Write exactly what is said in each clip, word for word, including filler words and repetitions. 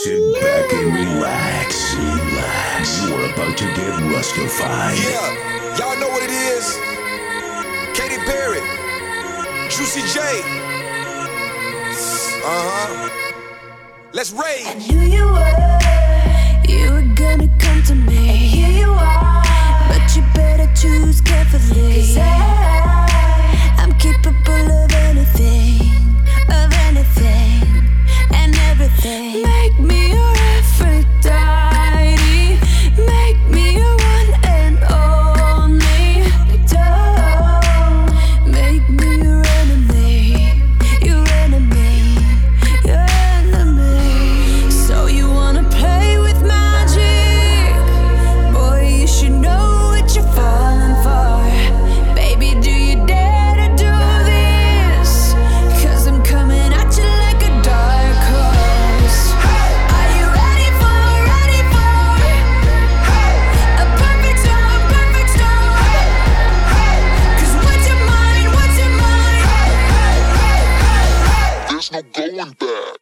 Sit back and relax, relax. You are about to get Rustified. Yeah, y'all know what it is. Katy Perry, Juicy J. Uh-huh. Let's rage. I knew you were, you were gonna come to me. And here you are, but you better choose carefully. 'Cause I, I'm capable of anything, of anything, and everything. Make me your Aphrodite, make me your one and only. Don't make me your enemy, your enemy, your enemy. So you wanna play with magic? Boy, you should know what you're falling for. Baby, do you dare to do this? 'Cause I'm coming at you like a dark horse. Are you ready for, ready for a perfect storm, perfect storm? 'Cause what's your mind, what's your mind? There's no going back.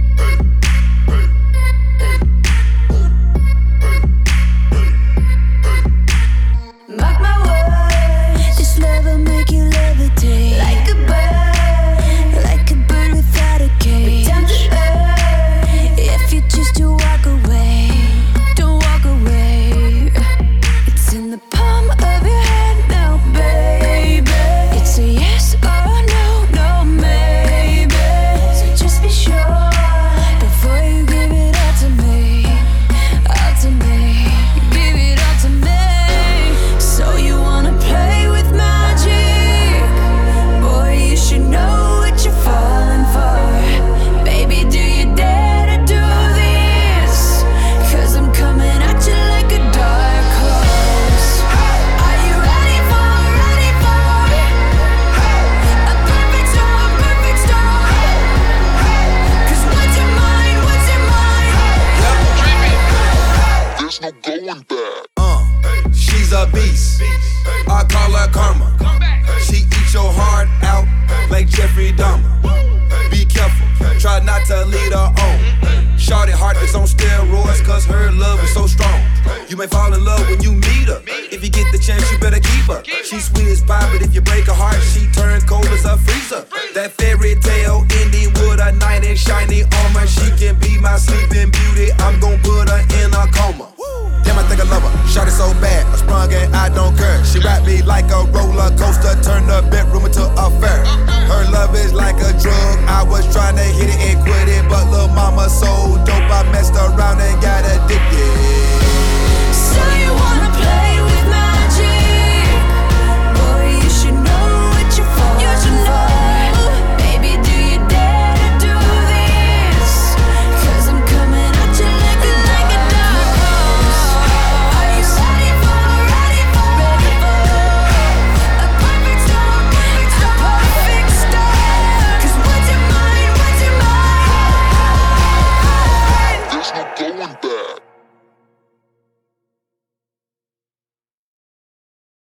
Mark my words, this love will make you levitate like a bird, like a bird without a cage. Down to earth, if you choose to walk away, don't walk away. It's in the palm of your hand now, baby. It's a yes or no, no maybe. So just be sure before you give it all to me, all to me. Give it all to me. So you wanna play with magic? Boy, you should know what you're falling for. Baby, do you dare to do this? 'Cause I'm coming at you like a dark horse. Are you ready for, ready for a perfect storm, perfect storm? 'Cause what's your mind, what's your mind? There's no going back. Uh, she's a beast. I call her karma. She eats your heart out like Jeffrey Dahmer. Be careful, try not to lead her on. Shorty heart is on steroids, 'cause her love is so strong. You may fall in love when you meet her. If you get the chance, you better keep her. She's sweet as pie, but if you break her heart, she turns cold as a freezer. That fairy tale ending with a knight in shiny armor. She can be my sleeping beauty. I'm gon' put her in a coma. Damn, I think I love her. Shot it so bad, I sprung and I don't care. She wrapped me like a roller coaster, turned the bedroom into a fair. Her love is like a drug. I was trying to hit it and quit it, but lil' mama so dope